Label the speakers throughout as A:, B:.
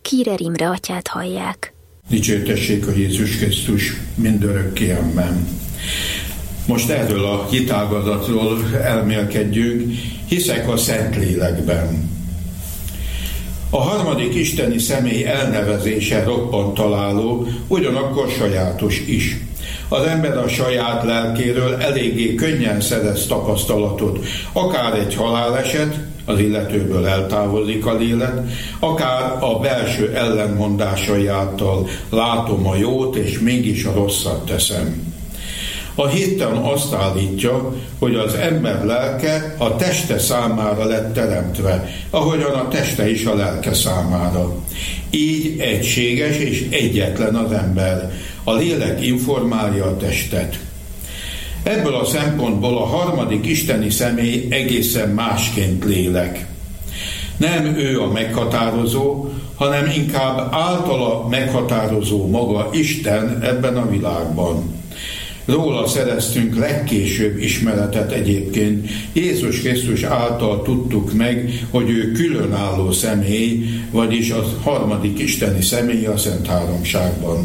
A: Kírer Imre atyát hallják.
B: Dicsértessék a Jézus Krisztus mindörökké, amen. Most erről a hitágazatról elmélkedjünk, hiszek a Szentlélekben. A harmadik isteni személy elnevezése roppant találó, ugyanakkor sajátos is. Az ember a saját lelkéről eléggé könnyen szerez tapasztalatot, akár egy haláleset, az illetőből eltávozik a lélek, akár a belső ellenmondásai által látom a jót, és mégis a rosszat teszem. A hittan azt állítja, hogy az ember lelke a teste számára lett teremtve, ahogyan a teste is a lelke számára. Így egységes és egyetlen az ember. A lélek informálja a testet. Ebből a szempontból a harmadik isteni személy egészen másként lélek. Nem ő a meghatározó, hanem inkább általa meghatározó maga Isten ebben a világban. Róla szereztünk legkésőbb ismeretet egyébként. Jézus Krisztus által tudtuk meg, hogy ő különálló személy, vagyis a harmadik isteni személy a Szent Háromságban.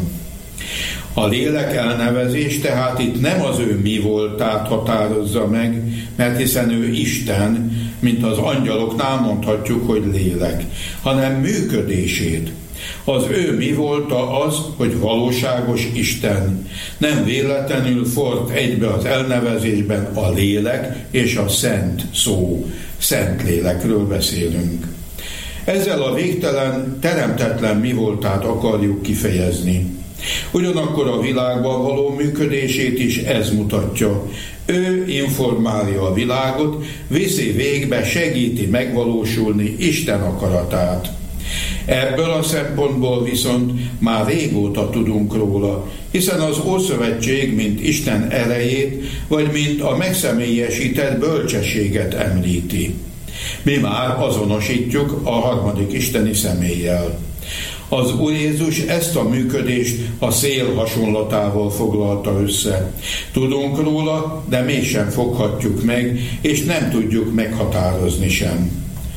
B: A lélek elnevezés tehát itt nem az ő mi voltát határozza meg, mert hiszen ő Isten, mint az angyaloknál mondhatjuk, hogy lélek, hanem működését. Az ő mi volta az, hogy valóságos Isten. Nem véletlenül ford egybe az elnevezésben a lélek és a szent szó. Szent lélekről beszélünk. Ezzel a végtelen, teremtetlen mi voltát akarjuk kifejezni. Ugyanakkor a világban való működését is ez mutatja. Ő informálja a világot, viszi végbe, segíti megvalósulni Isten akaratát. Ebből a szempontból viszont már régóta tudunk róla, hiszen az Ószövetség mint Isten erejét, vagy mint a megszemélyesített bölcsességet említi. Mi már azonosítjuk a harmadik isteni személlyel. Az Úr Jézus ezt a működést a szél hasonlatával foglalta össze. Tudunk róla, de mégsem foghatjuk meg, és nem tudjuk meghatározni sem.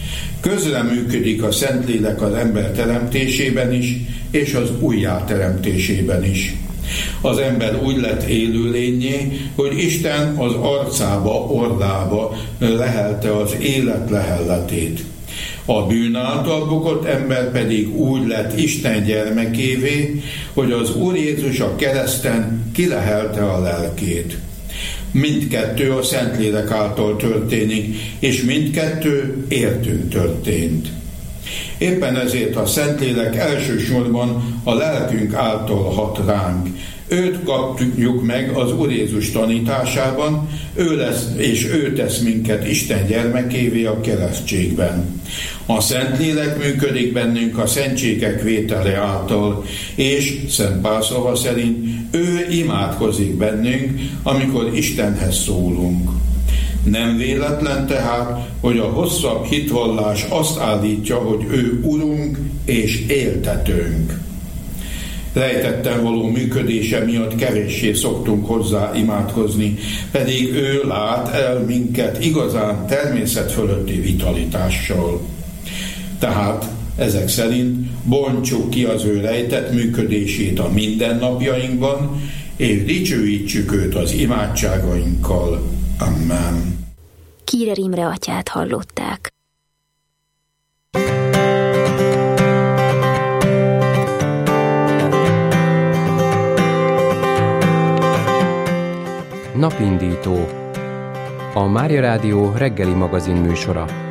B: Közreműködik a Szentlélek az ember teremtésében is, és az újjáteremtésében is. Az ember úgy lett élőlényé, hogy Isten az arcába, orrába lehelte az élet lehelletét. A bűn által bukott ember pedig úgy lett Isten gyermekévé, hogy az Úr Jézus a kereszten kilehelte a lelkét. Mindkettő a Szentlélek által történik, és mindkettő értünk történt. Éppen ezért a Szentlélek elsősorban a lelkünk által hat ránk. Őt kapjuk meg az Úr Jézus tanításában, ő lesz és ő tesz minket Isten gyermekévé a keresztségben. A Szentlélek működik bennünk a szentségek vétele által, és Szent Pál szava szerint ő imádkozik bennünk, amikor Istenhez szólunk. Nem véletlen tehát, hogy a hosszabb hitvallás azt állítja, hogy ő Urunk és éltetőnk. Rejtetten való működése miatt kevéssé szoktunk hozzá imádkozni, pedig ő lát el minket igazán természet fölötti vitalitással. Tehát ezek szerint bontsuk ki az ő rejtett működését a mindennapjainkban, és dicsőítsük őt az imádságainkkal. Amen.
A: Kírer Imre atyát hallották.
C: Napindító. A Mária Rádió reggeli magazin műsora.